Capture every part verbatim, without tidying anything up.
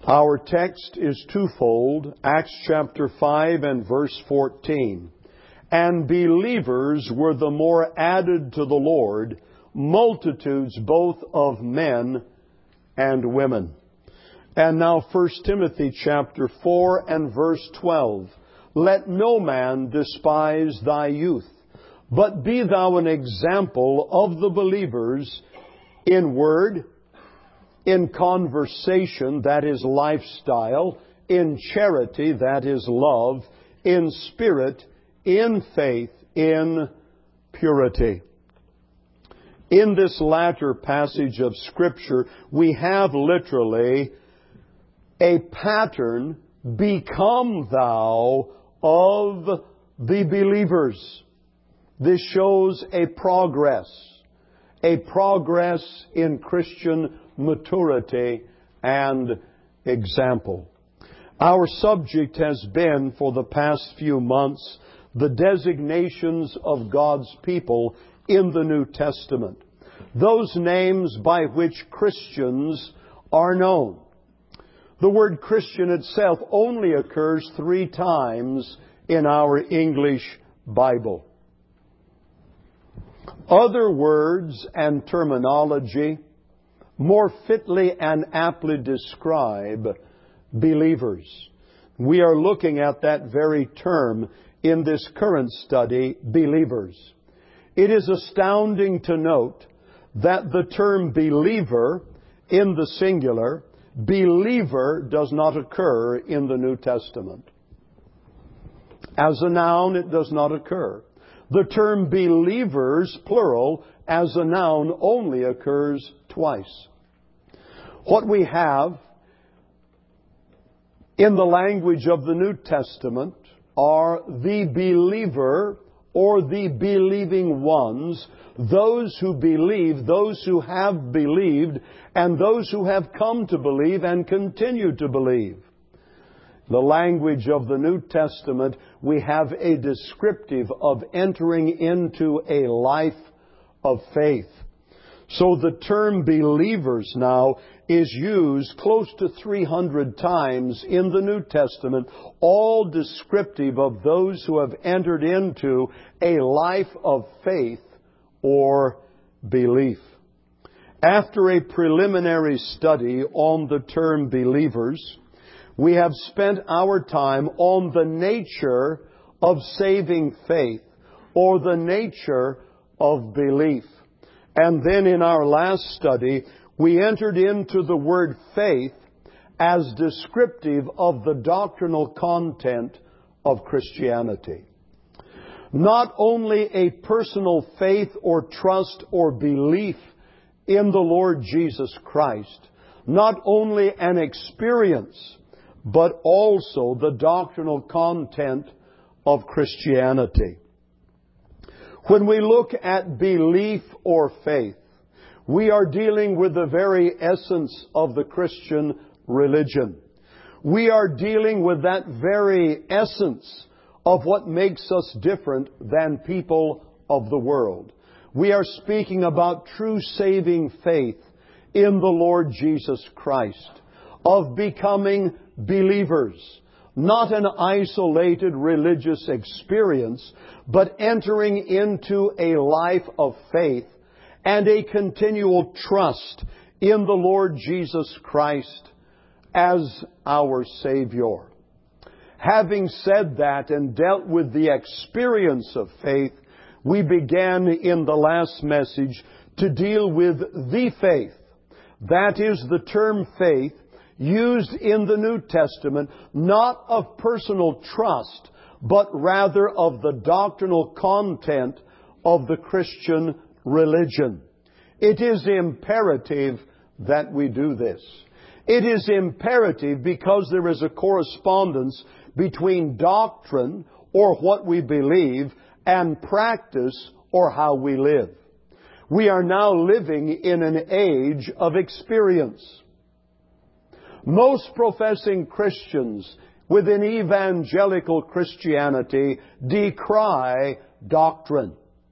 Our text is twofold, Acts chapter five and verse fourteen. And believers were the more added to the Lord, multitudes both of men and women. And now First Timothy chapter four and verse twelve. Let no man despise thy youth, but be thou an example of the believers in word, in conversation, that is lifestyle, in charity, that is love, in spirit, in faith, in purity. In this latter passage of Scripture, we have literally a pattern, become thou of the believers. This shows a progress, a progress in Christian maturity and example. Our subject has been, for the past few months, the designations of God's people in the New Testament. Those names by which Christians are known. The word Christian itself only occurs three times in our English Bible. Other words and terminology more fitly and aptly describe believers. We are looking at that very term in this current study, believers. It is astounding to note that the term believer in the singular, believer, does not occur in the New Testament. As a noun, it does not occur. The term believers, plural, as a noun only occurs twice. What we have in the language of the New Testament are the believer or the believing ones, those who believe, those who have believed, and those who have come to believe and continue to believe. The language of the New Testament, we have a descriptive of entering into a life of faith. So the term believers now is used close to three hundred times in the New Testament, all descriptive of those who have entered into a life of faith or belief. After a preliminary study on the term believers, we have spent our time on the nature of saving faith or the nature of belief. And then in our last study, we entered into the word faith as descriptive of the doctrinal content of Christianity. Not only a personal faith or trust or belief in the Lord Jesus Christ, not only an experience, but also the doctrinal content of Christianity. When we look at belief or faith, we are dealing with the very essence of the Christian religion. We are dealing with that very essence of what makes us different than people of the world. We are speaking about true saving faith in the Lord Jesus Christ, of becoming believers. Not an isolated religious experience, but entering into a life of faith and a continual trust in the Lord Jesus Christ as our Savior. Having said that and dealt with the experience of faith, we began in the last message to deal with the faith. That is the term faith used in the New Testament, not of personal trust, but rather of the doctrinal content of the Christian religion. It is imperative that we do this. It is imperative because there is a correspondence between doctrine, or what we believe, and practice, or how we live. We are now living in an age of experience. Most professing Christians within evangelical Christianity decry doctrine.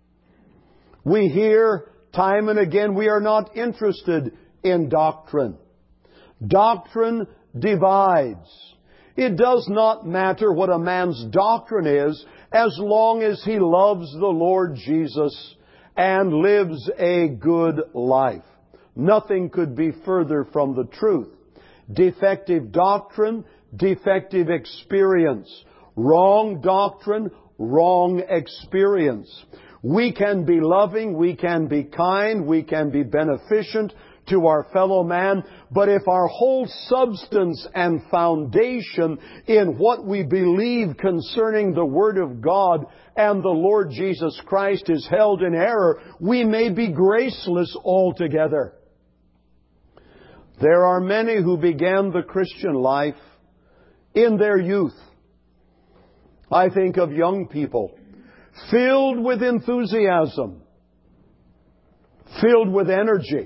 We hear time and again we are not interested in doctrine. Doctrine divides. It does not matter what a man's doctrine is, as long as he loves the Lord Jesus and lives a good life. Nothing could be further from the truth. Defective doctrine, defective experience. Wrong doctrine, wrong experience. We can be loving, we can be kind, we can be beneficent to our fellow man, but if our whole substance and foundation in what we believe concerning the Word of God and the Lord Jesus Christ is held in error, we may be graceless altogether. There are many who began the Christian life in their youth. I think of young people filled with enthusiasm, filled with energy.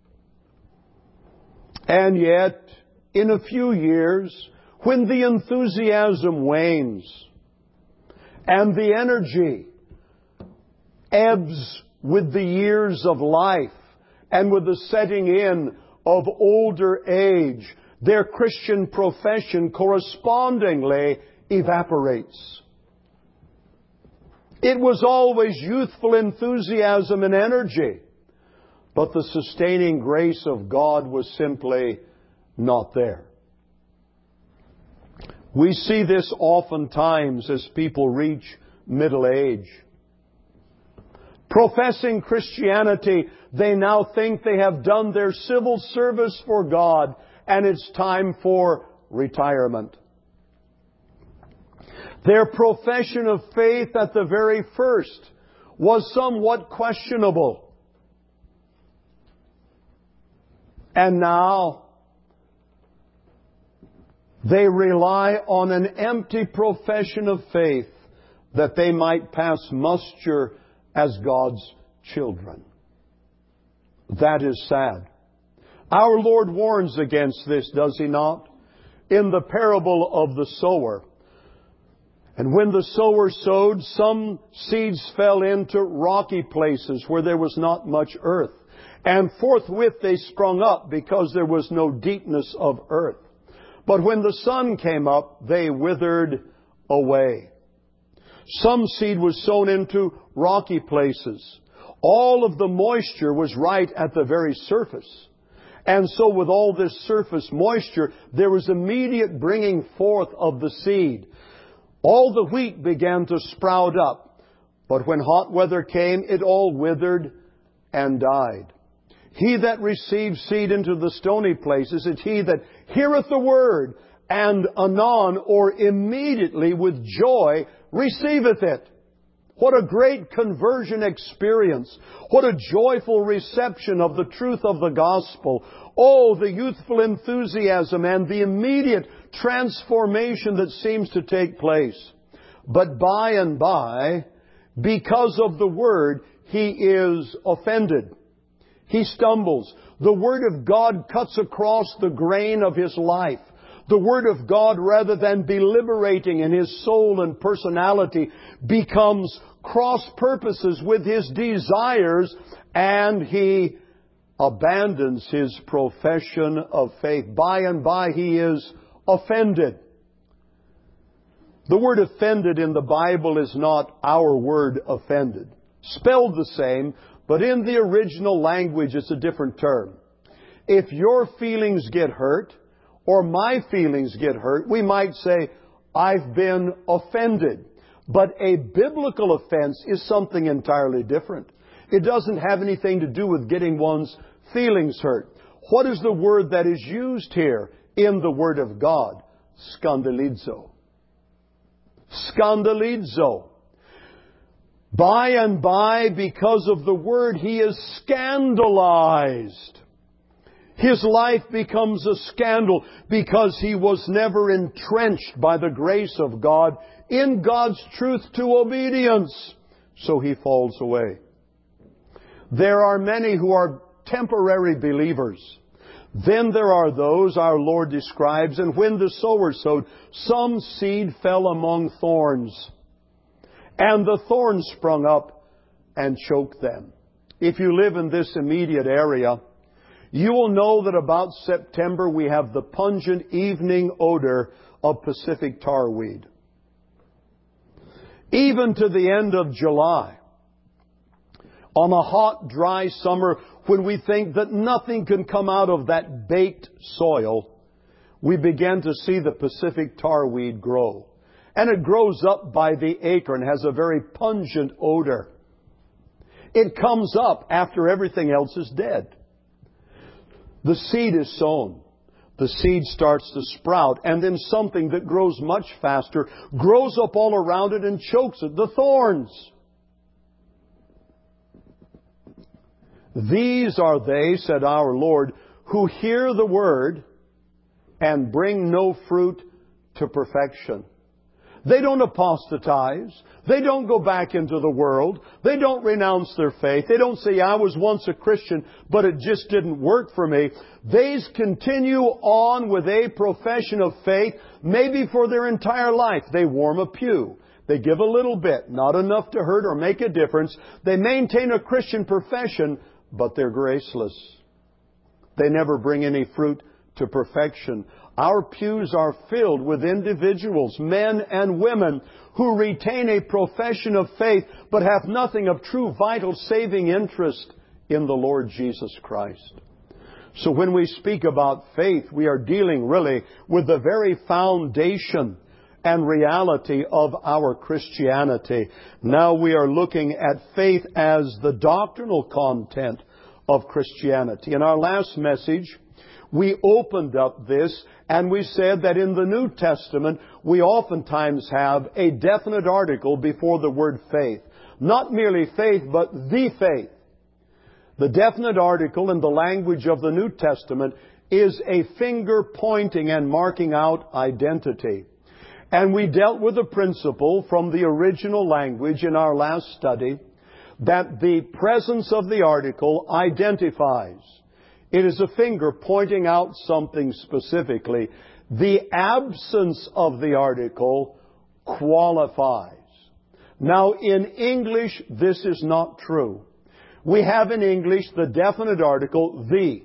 And yet, in a few years, when the enthusiasm wanes and the energy ebbs with the years of life and with the setting in of older age, their Christian profession correspondingly evaporates. It was always youthful enthusiasm and energy, but the sustaining grace of God was simply not there. We see this oftentimes as people reach middle age. Professing Christianity, they now think they have done their civil service for God and it's time for retirement. Their profession of faith at the very first was somewhat questionable. And now they rely on an empty profession of faith that they might pass muster as God's children. That is sad. Our Lord warns against this, does He not? In the parable of the sower. And when the sower sowed, some seeds fell into rocky places where there was not much earth. And forthwith they sprung up because there was no deepness of earth. But when the sun came up, they withered away. Some seed was sown into rocky places. All of the moisture was right at the very surface. And so with all this surface moisture, there was immediate bringing forth of the seed. All the wheat began to sprout up. But when hot weather came, it all withered and died. He that receives seed into the stony places is he that heareth the word, and anon or immediately with joy receiveth it. What a great conversion experience. What a joyful reception of the truth of the gospel. Oh, the youthful enthusiasm and the immediate transformation that seems to take place. But by and by, because of the word, he is offended. He stumbles. The Word of God cuts across the grain of his life. The Word of God, rather than be liberating in his soul and personality, becomes cross purposes with his desires, and he abandons his profession of faith. By and by he is offended. The word offended in the Bible is not our word offended. Spelled the same, but in the original language it's a different term. If your feelings get hurt, or my feelings get hurt, we might say, I've been offended. But a biblical offense is something entirely different. It doesn't have anything to do with getting one's feelings hurt. What is the word that is used here in the Word of God? Scandalizo. Scandalizo. By and by, because of the Word, he is scandalized. His life becomes a scandal because he was never entrenched by the grace of God in God's truth to obedience. So he falls away. There are many who are temporary believers. Then there are those our Lord describes, and when the sower sowed, some seed fell among thorns, and the thorns sprung up and choked them. If you live in this immediate area, you will know that about September we have the pungent evening odor of Pacific tarweed. Even to the end of July, on a hot, dry summer, when we think that nothing can come out of that baked soil, we begin to see the Pacific tarweed grow. And it grows up by the acre and has a very pungent odor. It comes up after everything else is dead. The seed is sown. The seed starts to sprout, and then something that grows much faster grows up all around it and chokes it. The thorns. These are they, said our Lord, who hear the word and bring no fruit to perfection. They don't apostatize. They don't go back into the world. They don't renounce their faith. They don't say, I was once a Christian, but it just didn't work for me. They continue on with a profession of faith, maybe for their entire life. They warm a pew. They give a little bit, not enough to hurt or make a difference. They maintain a Christian profession, but they're graceless. They never bring any fruit to perfection. Our pews are filled with individuals, men and women, who retain a profession of faith but have nothing of true, vital, saving interest in the Lord Jesus Christ. So when we speak about faith, we are dealing really with the very foundation and reality of our Christianity. Now we are looking at faith as the doctrinal content of Christianity. In our last message, we opened up this and we said that in the New Testament we oftentimes have a definite article before the word faith. Not merely faith, but the faith. The definite article in the language of the New Testament is a finger pointing and marking out identity. And we dealt with the principle from the original language in our last study that the presence of the article identifies. It is a finger pointing out something specifically. The absence of the article qualifies. Now, in English, this is not true. We have in English the definite article, the.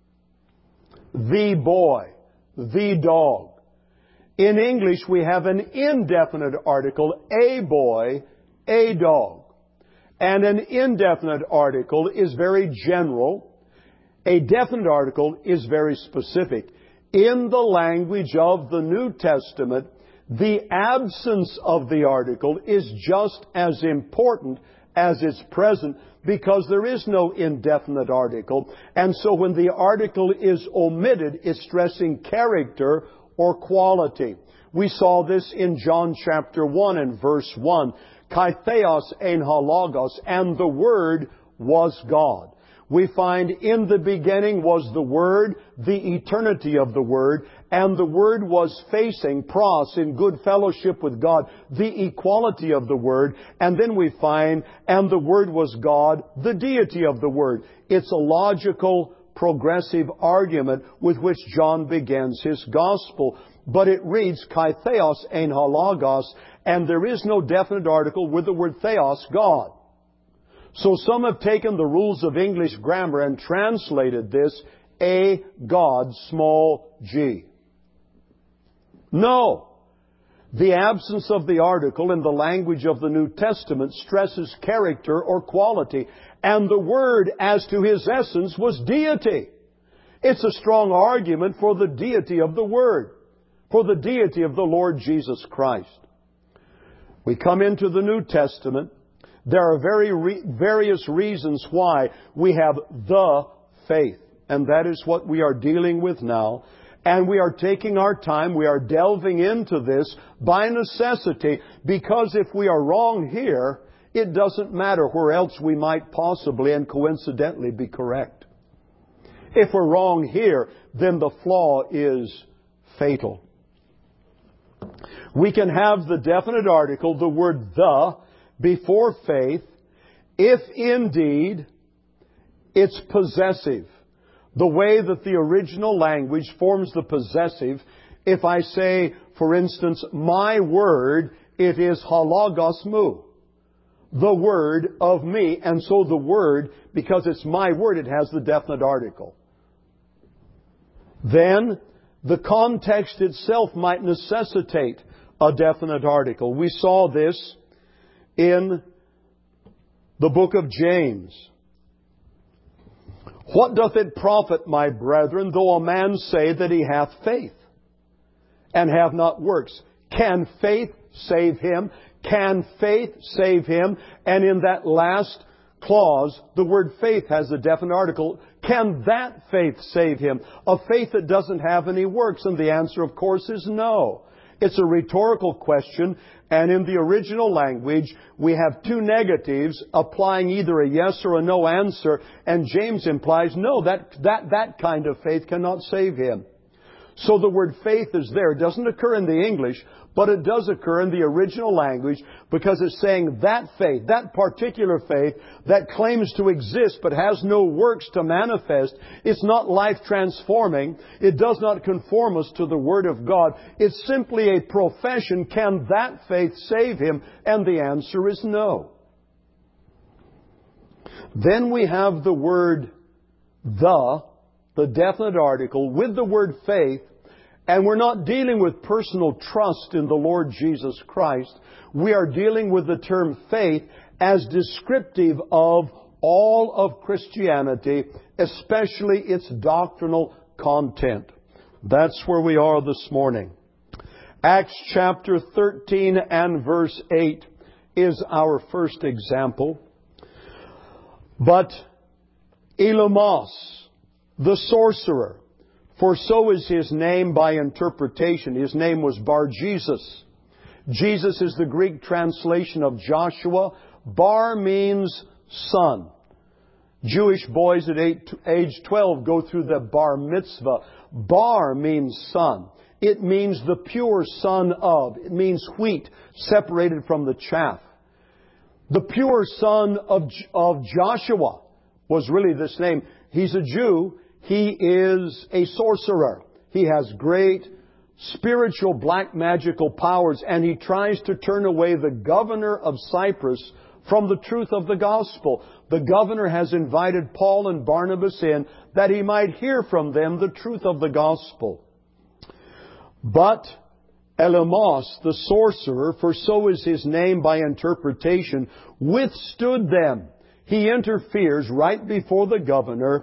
The boy. The dog. In English, we have an indefinite article, a boy, a dog. And an indefinite article is very general. A definite article is very specific. In the language of the New Testament, the absence of the article is just as important as its present, because there is no indefinite article. And so when the article is omitted, it's stressing character or quality. We saw this in John chapter one and verse one. Kai theos ein ha logos, and the Word was God. We find in the beginning was the Word, the eternity of the Word, and the Word was facing, pros, in good fellowship with God, the equality of the Word. And then we find, and the Word was God, the deity of the Word. It's a logical, progressive argument with which John begins his Gospel. But it reads, Kai theos ein ha logos, and there is no definite article with the word theos, God. So some have taken the rules of English grammar and translated this a God, small g. No. The absence of the article in the language of the New Testament stresses character or quality. And the Word, as to His essence, was deity. It's a strong argument for the deity of the Word, for the deity of the Lord Jesus Christ. We come into the New Testament. There are very re- various reasons why we have the faith. And that is what we are dealing with now. And we are taking our time. We are delving into this by necessity. Because if we are wrong here, it doesn't matter where else we might possibly and coincidentally be correct. If we're wrong here, then the flaw is fatal. We can have the definite article, the word the, before faith, if indeed it's possessive. The way that the original language forms the possessive. If I say, for instance, my word, it is halagos mu. The word of me. And so the word, because it's my word, it has the definite article. then the context itself might necessitate a definite article. We saw this in the book of James. What doth it profit, my brethren, though a man say that he hath faith, and have not works? Can faith save him? Can faith save him? And in that last clause, the word faith has a definite article. Can that faith save him? A faith that doesn't have any works? And the answer, of course, is no. It's a rhetorical question, and in the original language, we have two negatives applying either a yes or a no answer, and James implies, no, that, that, that kind of faith cannot save him. So the word faith is there. It doesn't occur in the English, but it does occur in the original language because it's saying that faith, that particular faith that claims to exist but has no works to manifest, it's not life transforming. It does not conform us to the Word of God. It's simply a profession. Can that faith save him? And the answer is no. Then we have the word the, the definite article, with the word faith. And we're not dealing with personal trust in the Lord Jesus Christ. We are dealing with the term faith as descriptive of all of Christianity, especially its doctrinal content. That's where we are this morning. Acts chapter thirteen and verse eight is our first example. But Elymas, the sorcerer, for so is his name by interpretation. His name was Bar-Jesus. Jesus is the Greek translation of Joshua. Bar means son. Jewish boys at age twelve go through the bar mitzvah. Bar means son. It means the pure son of. It means wheat separated from the chaff. The pure son of, of Joshua was really this name. He's a Jew. He is a sorcerer. He has great spiritual black magical powers, and he tries to turn away the governor of Cyprus from the truth of the gospel. The governor has invited Paul and Barnabas in that he might hear from them the truth of the gospel. But Elymas, the sorcerer, for so is his name by interpretation, withstood them. He interferes right before the governor,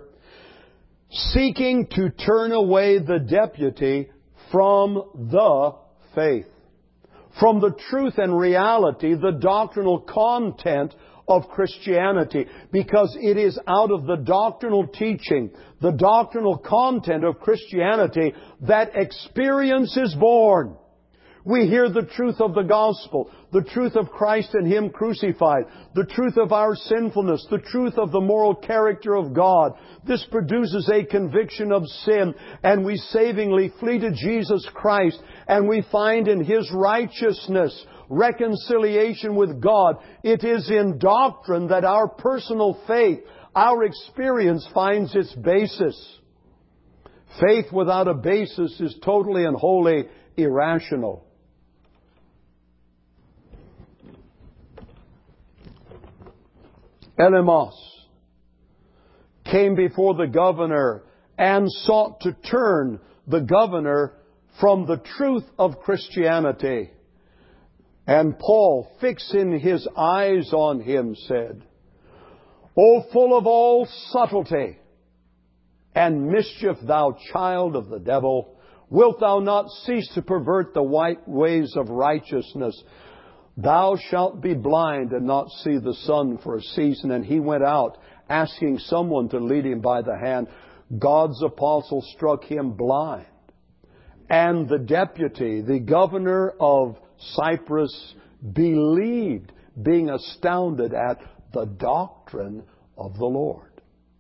seeking to turn away the deputy from the faith, from the truth and reality, the doctrinal content of Christianity, because it is out of the doctrinal teaching, the doctrinal content of Christianity, that experience is born. We hear the truth of the gospel, the truth of Christ and Him crucified, the truth of our sinfulness, the truth of the moral character of God. This produces a conviction of sin, and we savingly flee to Jesus Christ, and we find in His righteousness reconciliation with God. It is in doctrine that our personal faith, our experience finds its basis. Faith without a basis is totally and wholly irrational. Elymas came before the governor and sought to turn the governor from the truth of Christianity. And Paul, fixing his eyes on him, said, O full of all subtlety and mischief, thou child of the devil, wilt thou not cease to pervert the white ways of righteousness? Thou shalt be blind and not see the sun for a season. And he went out, asking someone to lead him by the hand. God's apostle struck him blind. And the deputy, the governor of Cyprus, believed, being astounded at the doctrine of the Lord.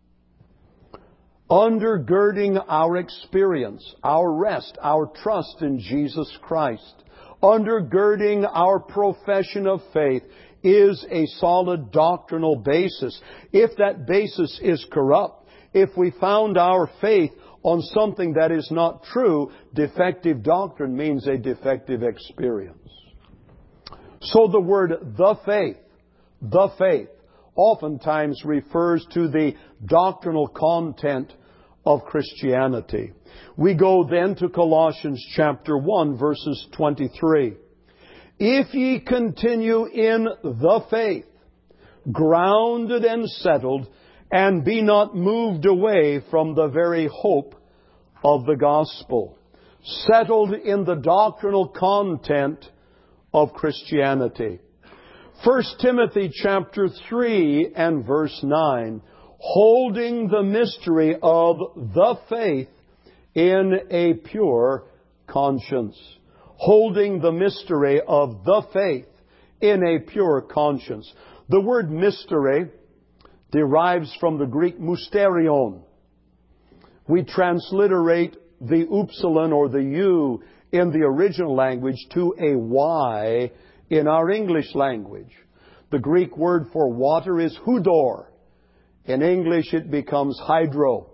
Undergirding our experience, our rest, our trust in Jesus Christ, undergirding our profession of faith is a solid doctrinal basis. If that basis is corrupt, if we found our faith on something that is not true, defective doctrine means a defective experience. So the word the faith, the faith, oftentimes refers to the doctrinal content of Christianity. We go then to Colossians chapter one, verses twenty-three. If ye continue in the faith, grounded and settled, and be not moved away from the very hope of the gospel. Settled in the doctrinal content of Christianity. First Timothy chapter three and verse nine. Holding the mystery of the faith in a pure conscience. Holding the mystery of the faith in a pure conscience. The word mystery derives from the Greek mysterion. We transliterate the upsilon or the U in the original language to a Y in our English language. The Greek word for water is hudor. In English it becomes hydro.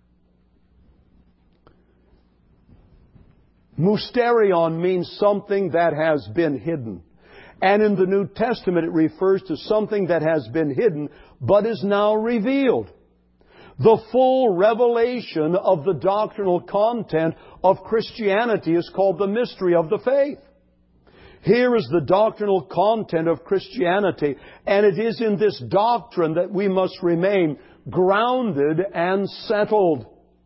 Mysterion means something that has been hidden. And in the New Testament it refers to something that has been hidden but is now revealed. The full revelation of the doctrinal content of Christianity is called the mystery of the faith. Here is the doctrinal content of Christianity, and it is in this doctrine that we must remain grounded and settled.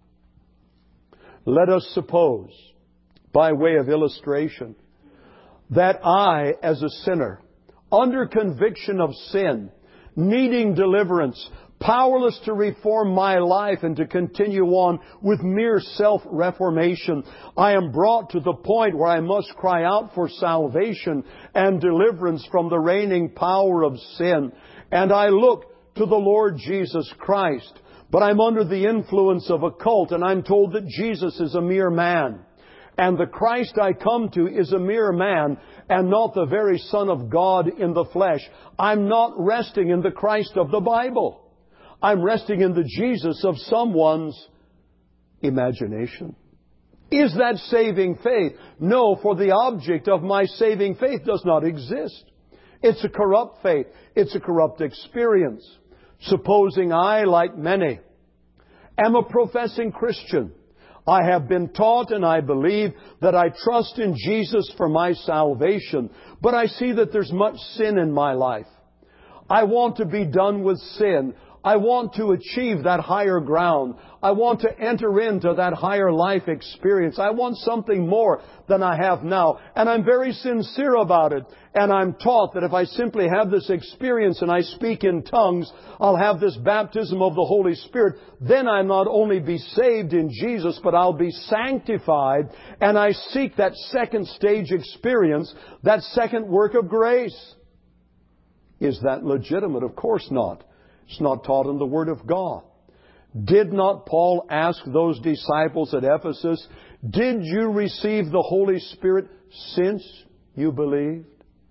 Let us suppose, by way of illustration, that I, as a sinner, under conviction of sin, needing deliverance, powerless to reform my life and to continue on with mere self-reformation, I am brought to the point where I must cry out for salvation and deliverance from the reigning power of sin. And I look to the Lord Jesus Christ. But I'm under the influence of a cult, and I'm told that Jesus is a mere man. And the Christ I come to is a mere man and not the very Son of God in the flesh. I'm not resting in the Christ of the Bible. I'm resting in the Jesus of someone's imagination. Is that saving faith? No, for the object of my saving faith does not exist. It's a corrupt faith. It's a corrupt experience. Supposing I, like many, am a professing Christian. I have been taught and I believe that I trust in Jesus for my salvation. But I see that there's much sin in my life. I want to be done with sin. I want to achieve that higher ground. I want to enter into that higher life experience. I want something more than I have now. And I'm very sincere about it. And I'm taught that if I simply have this experience and I speak in tongues, I'll have this baptism of the Holy Spirit. Then I'll not only be saved in Jesus, but I'll be sanctified. And I seek that second stage experience, that second work of grace. Is that legitimate? Of course not. It's not taught in the Word of God. Did not Paul ask those disciples at Ephesus, did you receive the Holy Spirit since you believed?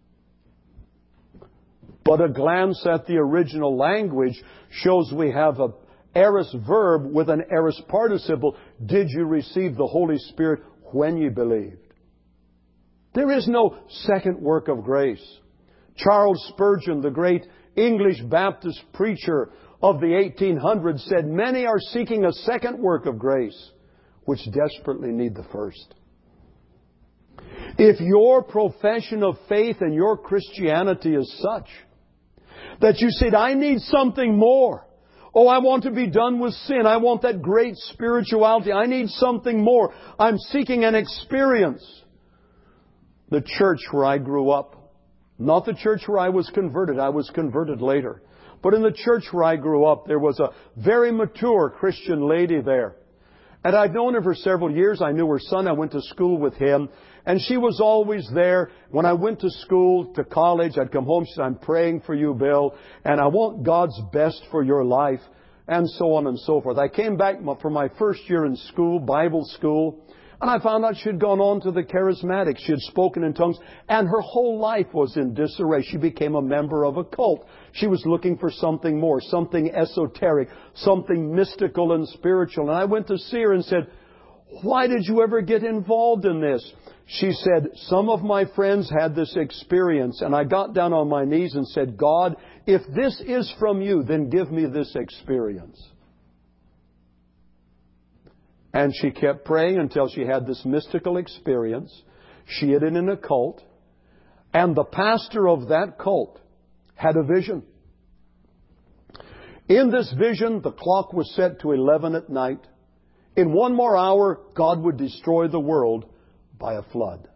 But a glance at the original language shows we have an aorist verb with an aorist participle. Did you receive the Holy Spirit when you believed? There is no second work of grace. Charles Spurgeon, the great English Baptist preacher of the eighteen hundreds, said, many are seeking a second work of grace, which desperately need the first. If your profession of faith and your Christianity is such that you said, I need something more. Oh, I want to be done with sin. I want that great spirituality. I need something more. I'm seeking an experience. The church where I grew up, not the church where I was converted. I was converted later. But in the church where I grew up, there was a very mature Christian lady there. And I'd known her for several years. I knew her son. I went to school with him. And she was always there. When I went to school, to college, I'd come home. She said, I'm praying for you, Bill. And I want God's best for your life. And so on and so forth. I came back for my first year in school, Bible school. And I found out she had gone on to the Charismatics. She had spoken in tongues. And her whole life was in disarray. She became a member of a cult. She was looking for something more, something esoteric, something mystical and spiritual. And I went to see her and said, why did you ever get involved in this? She said, some of my friends had this experience. And I got down on my knees and said, God, if this is from you, then give me this experience. And she kept praying until she had this mystical experience. She had it in a cult. And the pastor of that cult had a vision. In this vision, the clock was set to eleven at night. In one more hour, God would destroy the world by a flood.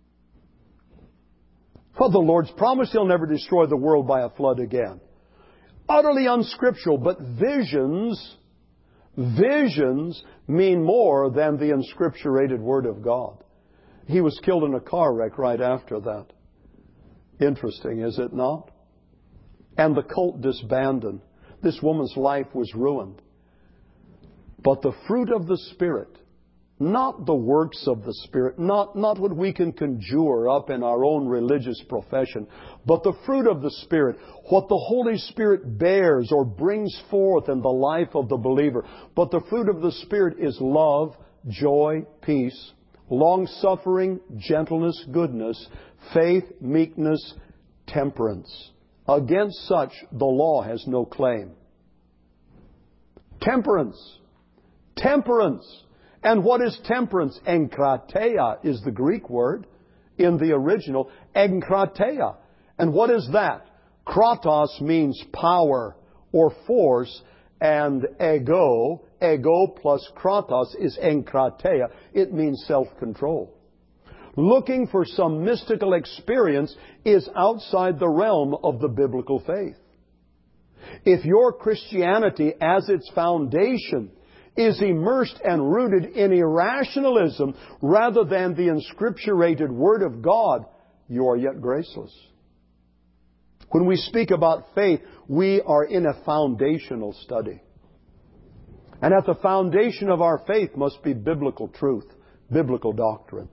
Well, the Lord's promised He'll never destroy the world by a flood again. Utterly unscriptural, but visions, visions mean more than the inscripturated Word of God. He was killed in a car wreck right after that. Interesting, is it not? And the cult disbanded. This woman's life was ruined. But the fruit of the Spirit, not the works of the Spirit, not, not what we can conjure up in our own religious profession, but the fruit of the Spirit, what the Holy Spirit bears or brings forth in the life of the believer. But the fruit of the Spirit is love, joy, peace, long-suffering, gentleness, goodness, faith, meekness, temperance. Against such, the law has no claim. Temperance. Temperance. And what is temperance? Enkrateia is the Greek word in the original. Enkrateia. And what is that? Kratos means power or force, and ego, ego plus kratos is enkrateia. It means self-control. Looking for some mystical experience is outside the realm of the biblical faith. If your Christianity as its foundation is immersed and rooted in irrationalism rather than the inscripturated Word of God, you are yet graceless. When we speak about faith, we are in a foundational study. And at the foundation of our faith must be biblical truth, biblical doctrine.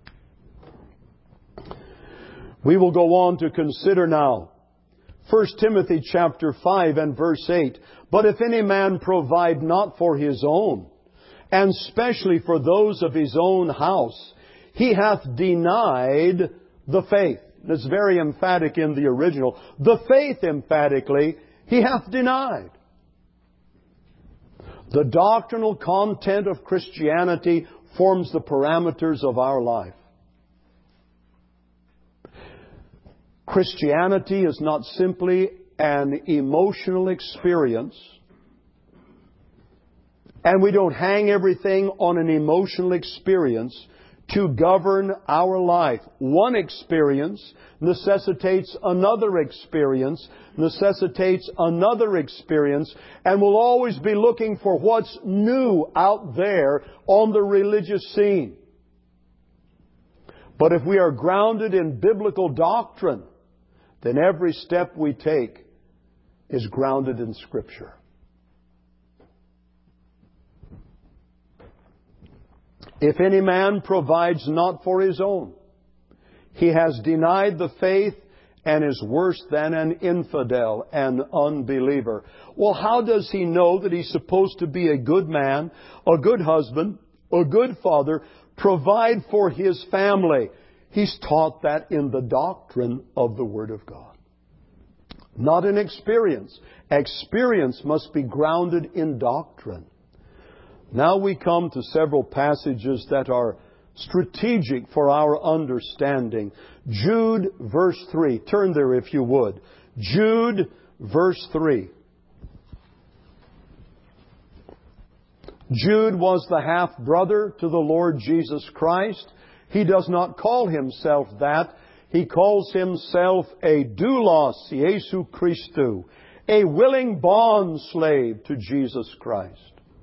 We will go on to consider now First Timothy chapter five and verse eight. But if any man provide not for his own, and specially for those of his own house, he hath denied the faith. That's very emphatic in the original. The faith, emphatically, he hath denied. The doctrinal content of Christianity forms the parameters of our life. Christianity is not simply an emotional experience, and we don't hang everything on an emotional experience to govern our life. One experience necessitates another experience, necessitates another experience, and we'll always be looking for what's new out there on the religious scene. But if we are grounded in biblical doctrine, then every step we take is grounded in Scripture. If any man provides not for his own, he has denied the faith and is worse than an infidel, an unbeliever. Well, how does he know that he's supposed to be a good man, a good husband, a good father, provide for his family? He's taught that in the doctrine of the Word of God. Not in experience. Experience must be grounded in doctrine. Now we come to several passages that are strategic for our understanding. Jude, verse three. Turn there if you would. Jude, verse three. Jude was the half-brother to the Lord Jesus Christ. He does not call himself that. He calls himself a doulos Iesu Christou, a willing bond slave to Jesus Christ.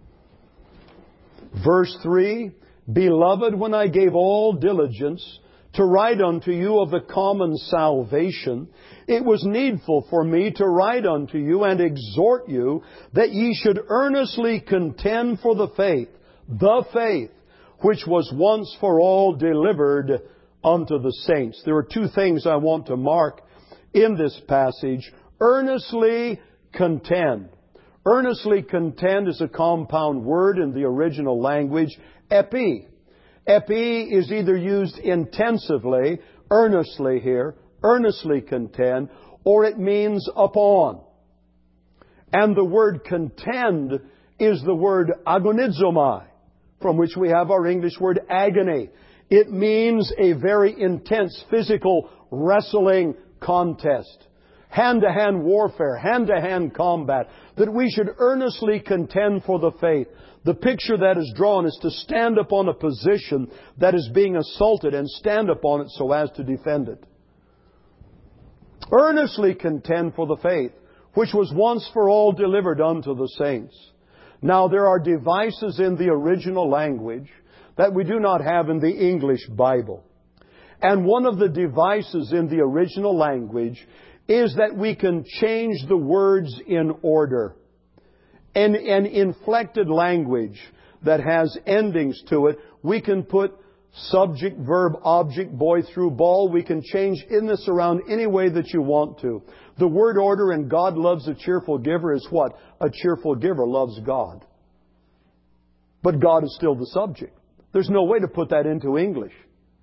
Verse three, Beloved, when I gave all diligence to write unto you of the common salvation, it was needful for me to write unto you and exhort you that ye should earnestly contend for the faith, the faith, which was once for all delivered unto the saints. There are two things I want to mark in this passage. Earnestly contend. Earnestly contend is a compound word in the original language. Epi. Epi is either used intensively, earnestly here, earnestly contend, or it means upon. And the word contend is the word agonizomai. from which we have our English word agony. It means a very intense physical wrestling contest. Hand-to-hand warfare, hand-to-hand combat, that we should earnestly contend for the faith. The picture that is drawn is to stand upon a position that is being assaulted and stand upon it so as to defend it. Earnestly contend for the faith, which was once for all delivered unto the saints. Now there are devices in the original language that we do not have in the English Bible. And one of the devices in the original language is that we can change the words in order. In an inflected language that has endings to it, we can put subject, verb, object, boy through ball. We can change in this around any way that you want to. The word order in God loves a cheerful giver is what? A cheerful giver loves God. But God is still the subject. There's no way to put that into English.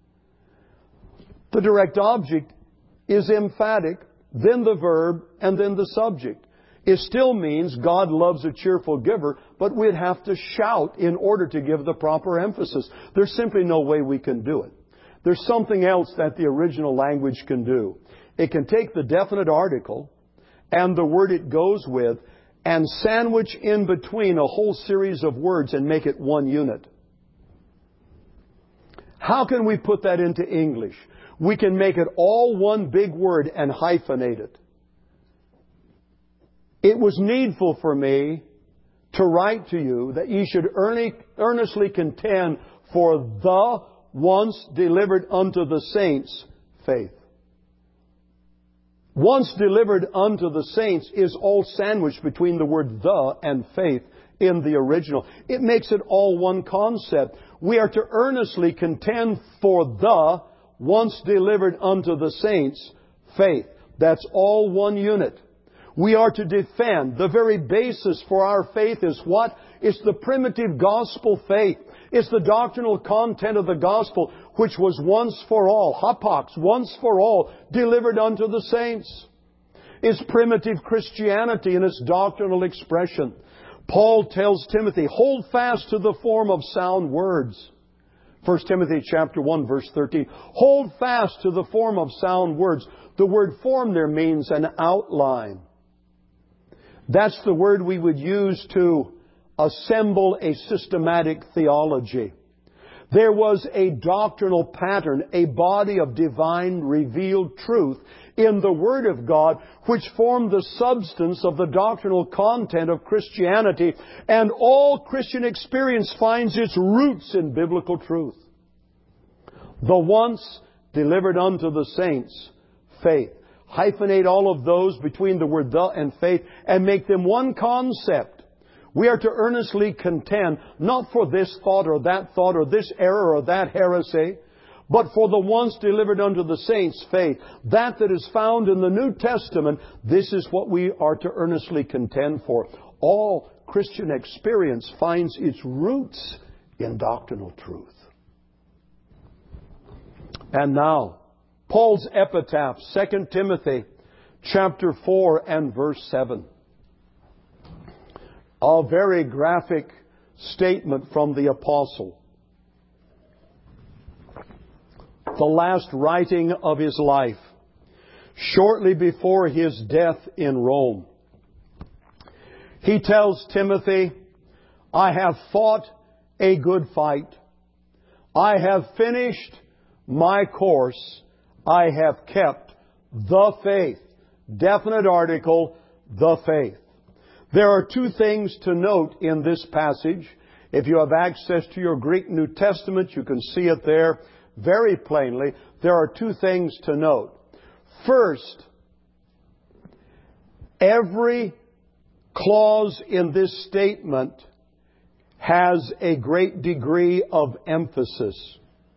The direct object is emphatic, then the verb, and then the subject. It still means God loves a cheerful giver, but we'd have to shout in order to give the proper emphasis. There's simply no way we can do it. There's something else that the original language can do. It can take the definite article and the word it goes with and sandwich in between a whole series of words and make it one unit. How can we put that into English? We can make it all one big word and hyphenate it. It was needful for me to write to you that ye should earnestly contend for the once delivered unto the saints faith. Once delivered unto the saints is all sandwiched between the word the and faith in the original. It makes it all one concept. We are to earnestly contend for the once delivered unto the saints faith. That's all one unit. We are to defend. The very basis for our faith is what? It's the primitive gospel faith. It's the doctrinal content of the gospel, which was once for all, hapax, once for all, delivered unto the saints. It's primitive Christianity in its doctrinal expression. Paul tells Timothy, hold fast to the form of sound words. First Timothy chapter one, verse thirteen. Hold fast to the form of sound words. The word form there means an outline. That's the word we would use to assemble a systematic theology. There was a doctrinal pattern, a body of divine revealed truth in the Word of God, which formed the substance of the doctrinal content of Christianity, and all Christian experience finds its roots in biblical truth. The once delivered unto the saints, faith. Hyphenate all of those between the word the and faith and make them one concept. We are to earnestly contend, not for this thought or that thought or this error or that heresy, but for the once delivered unto the saints faith. That that is found in the New Testament, this is what we are to earnestly contend for. All Christian experience finds its roots in doctrinal truth. And now, Paul's epitaph, Second Timothy chapter four and verse seven. A very graphic statement from the apostle. The last writing of his life, shortly before his death in Rome. He tells Timothy, I have fought a good fight. I have finished my course. I have kept the faith. Definite article, the faith. There are two things to note in this passage. If you have access to your Greek New Testament, you can see it there very plainly. There are two things to note. First, every clause in this statement has a great degree of emphasis.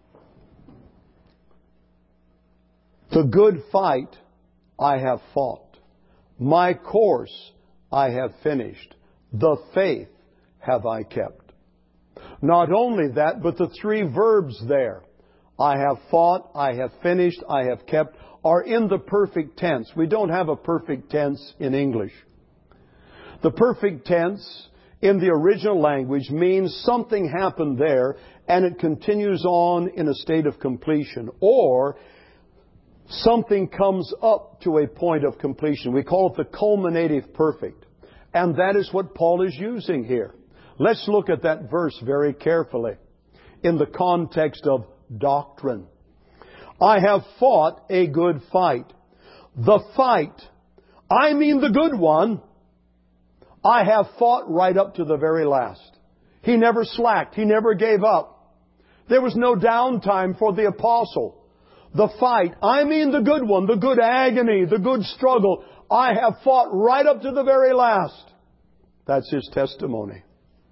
The good fight I have fought. My course I have finished. The faith have I kept. Not only that, but the three verbs there, I have fought, I have finished, I have kept, are in the perfect tense. We don't have a perfect tense in English. The perfect tense in the original language means something happened there and it continues on in a state of completion. Or something comes up to a point of completion. We call it the culminative perfect. And that is what Paul is using here. Let's look at that verse very carefully in the context of doctrine. I have fought a good fight. The fight, I mean the good one, I have fought right up to the very last. He never slacked. He never gave up. There was no downtime for the apostle. The fight, I mean the good one, the good agony, the good struggle, I have fought right up to the very last. That's his testimony.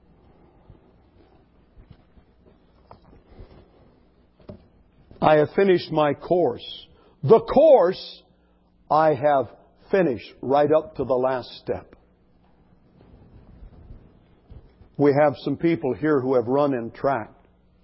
I have finished my course. The course I have finished right up to the last step. We have some people here who have run in track.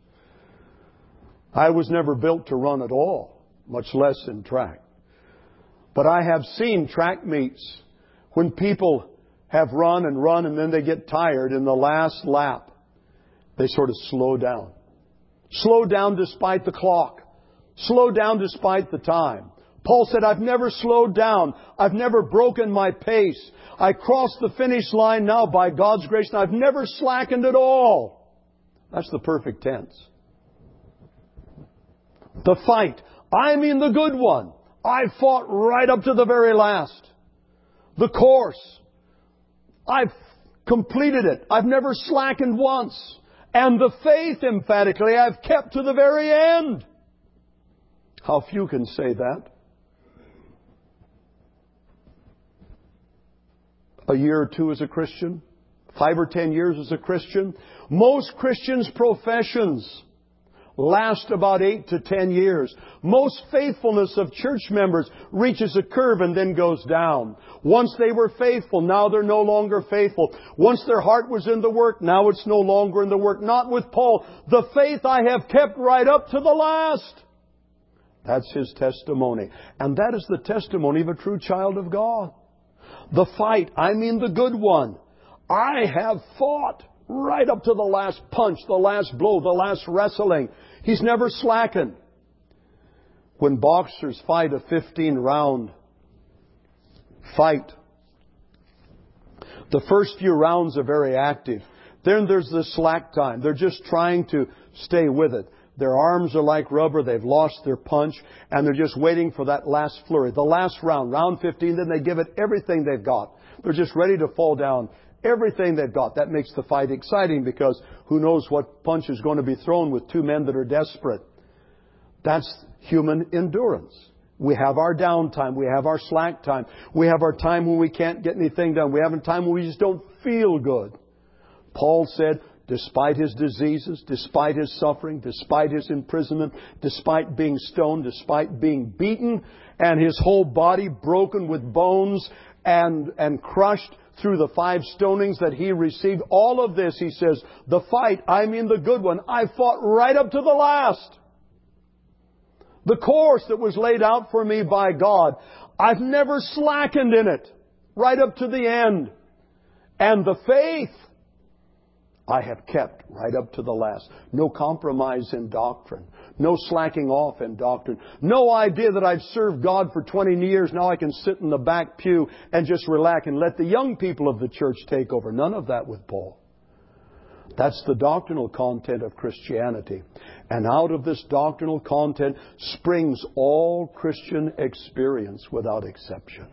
I was never built to run at all, much less in track. But I have seen track meets when people have run and run and then they get tired in the last lap. They sort of slow down. Slow down despite the clock. Slow down despite the time. Paul said, I've never slowed down. I've never broken my pace. I crossed the finish line now by God's grace, and I've never slackened at all. That's the perfect tense. The fight, I mean the good one. I fought right up to the very last. The course, I've completed it. I've never slackened once. And the faith, emphatically, I've kept to the very end. How few can say that? A year or two as a Christian? Five or ten years as a Christian? Most Christians' professions last about eight to ten years. Most faithfulness of church members reaches a curve and then goes down. Once they were faithful, now they're no longer faithful. Once their heart was in the work, now it's no longer in the work. Not with Paul. The faith I have kept right up to the last. That's his testimony. And that is the testimony of a true child of God. The fight, I mean the good one. I have fought right up to the last punch, the last blow, the last wrestling. He's never slackened. When boxers fight a fifteen round fight, the first few rounds are very active. Then there's the slack time. They're just trying to stay with it. Their arms are like rubber. They've lost their punch. And they're just waiting for that last flurry. The last round, round fifteen, then they give it everything they've got. They're just ready to fall down. Everything they've got. That makes the fight exciting because who knows what punch is going to be thrown with two men that are desperate. That's human endurance. We have our downtime. We have our slack time. We have our time when we can't get anything done. We have a time when we just don't feel good. Paul said, despite his diseases, despite his suffering, despite his imprisonment, despite being stoned, despite being beaten, and his whole body broken with bones and, and crushed through the five stonings that he received, all of this, he says, the fight, I mean the good one, I fought right up to the last. The course that was laid out for me by God, I've never slackened in it, right up to the end. And the faith, I have kept right up to the last. No compromise in doctrine. No slacking off in doctrine. No idea that I've served God for twenty years. Now I can sit in the back pew and just relax and let the young people of the church take over. None of that with Paul. That's the doctrinal content of Christianity. And out of this doctrinal content springs all Christian experience without exception.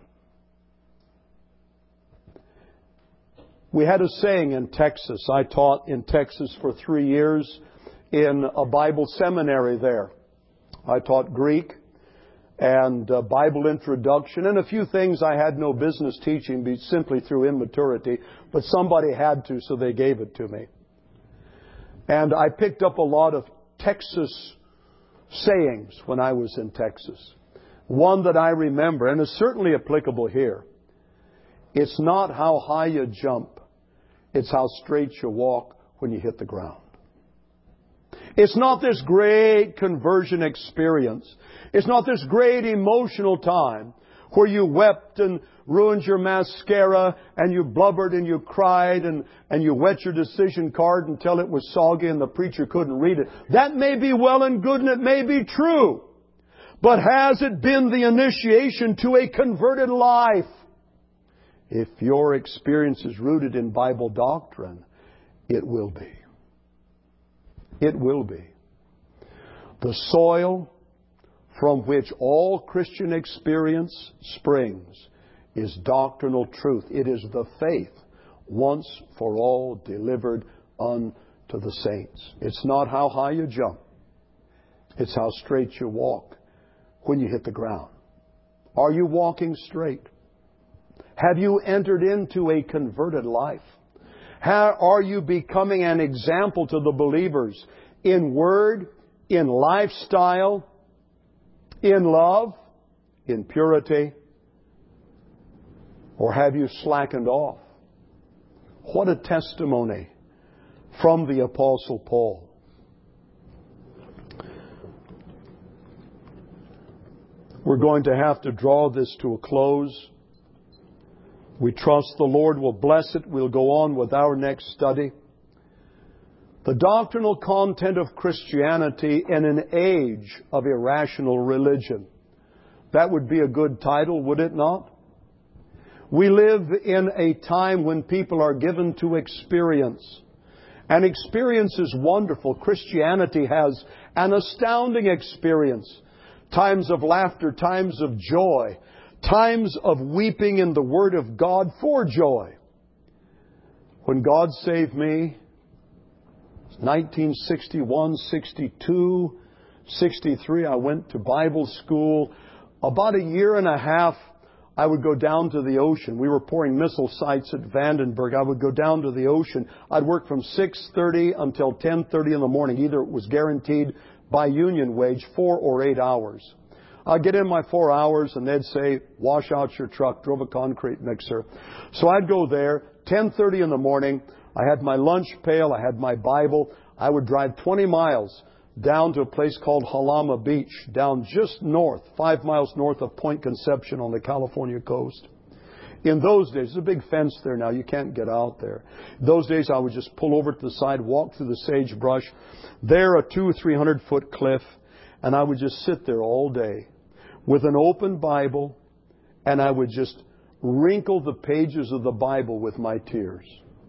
We had a saying in Texas. I taught in Texas for three years in a Bible seminary there. I taught Greek and uh, Bible introduction and a few things I had no business teaching simply through immaturity, but somebody had to, so they gave it to me. And I picked up a lot of Texas sayings when I was in Texas. One that I remember, and is certainly applicable here. It's not how high you jump. It's how straight you walk when you hit the ground. It's not this great conversion experience. It's not this great emotional time where you wept and ruined your mascara and you blubbered and you cried and, and you wet your decision card until it was soggy and the preacher couldn't read it. That may be well and good and it may be true. But has it been the initiation to a converted life? If your experience is rooted in Bible doctrine, it will be. It will be. The soil from which all Christian experience springs is doctrinal truth. It is the faith once for all delivered unto the saints. It's not how high you jump. It's how straight you walk when you hit the ground. Are you walking straight? Have you entered into a converted life? How are you becoming an example to the believers in word, in lifestyle, in love, in purity? Or have you slackened off? What a testimony from the Apostle Paul. We're going to have to draw this to a close. We trust the Lord will bless it. We'll go on with our next study. The doctrinal content of Christianity in an age of irrational religion. That would be a good title, would it not? We live in a time when people are given to experience. And experience is wonderful. Christianity has an astounding experience. Times of laughter, times of joy, times of weeping in the Word of God for joy. When God saved me, nineteen sixty-one, sixty-two, sixty-three, I went to Bible school. About a year and a half, I would go down to the ocean. We were pouring missile sites at Vandenberg. I would go down to the ocean. I'd work from six thirty until ten thirty in the morning. Either it was guaranteed by union wage, four or eight hours. I'd get in my four hours and they'd say, wash out your truck, drove a concrete mixer. So I'd go there, ten thirty in the morning. I had my lunch pail, I had my Bible. I would drive twenty miles down to a place called Halama Beach, down just north, five miles north of Point Conception on the California coast. In those days, there's a big fence there now, you can't get out there. In those days, I would just pull over to the side, walk through the sagebrush. There, a two or three hundred foot cliff, and I would just sit there all day with an open Bible, and I would just wrinkle the pages of the Bible with my tears.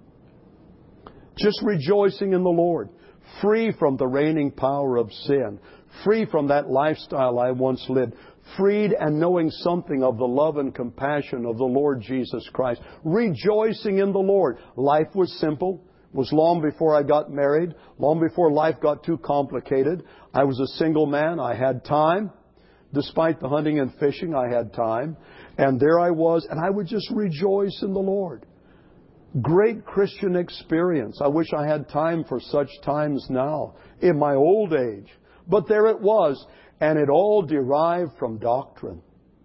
Just rejoicing in the Lord, free from the reigning power of sin, free from that lifestyle I once lived, freed and knowing something of the love and compassion of the Lord Jesus Christ, rejoicing in the Lord. Life was simple. It was long before I got married, long before life got too complicated. I was a single man. I had time. Despite the hunting and fishing, I had time. And there I was, and I would just rejoice in the Lord. Great Christian experience. I wish I had time for such times now, in my old age. But there it was, and it all derived from doctrine.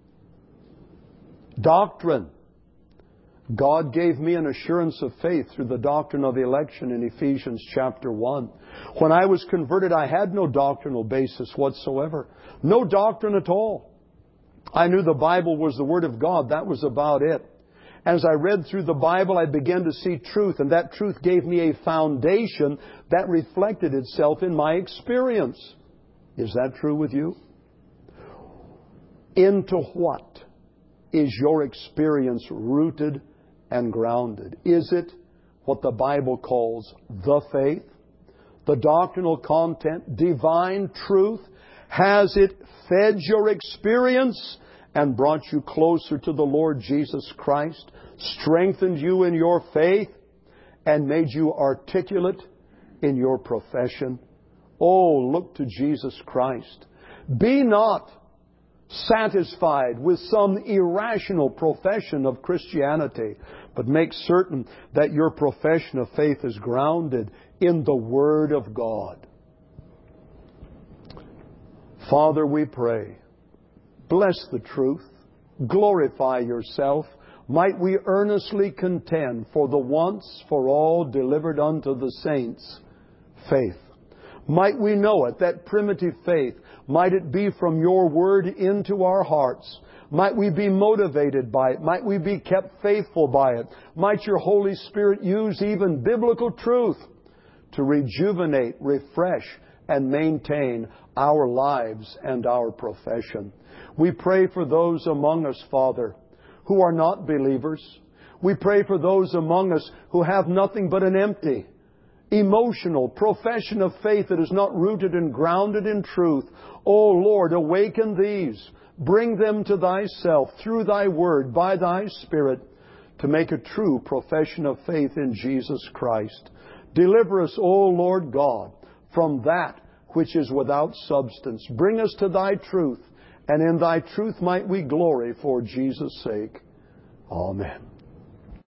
Doctrine. God gave me an assurance of faith through the doctrine of election in Ephesians chapter one. When I was converted, I had no doctrinal basis whatsoever. No doctrine at all. I knew the Bible was the Word of God. That was about it. As I read through the Bible, I began to see truth, and that truth gave me a foundation that reflected itself in my experience. Is that true with you? Into what is your experience rooted and grounded? Is it what the Bible calls the faith, the doctrinal content, divine truth? Has it fed your experience and brought you closer to the Lord Jesus Christ, strengthened you in your faith, and made you articulate in your profession? Oh, look to Jesus Christ. Be not satisfied with some irrational profession of Christianity, but make certain that your profession of faith is grounded in the Word of God. Father, we pray, bless the truth, glorify yourself. Might we earnestly contend for the once for all delivered unto the saints faith. Might we know it, that primitive faith. Might it be from Your Word into our hearts. Might we be motivated by it. Might we be kept faithful by it. Might Your Holy Spirit use even biblical truth to rejuvenate, refresh, and maintain our lives and our profession. We pray for those among us, Father, who are not believers. We pray for those among us who have nothing but an empty, emotional profession of faith that is not rooted and grounded in truth. Oh Lord, awaken these. Bring them to Thyself through Thy Word, by Thy Spirit, to make a true profession of faith in Jesus Christ. Deliver us, O Lord God, from that which is without substance. Bring us to Thy truth, and in Thy truth might we glory for Jesus' sake. Amen.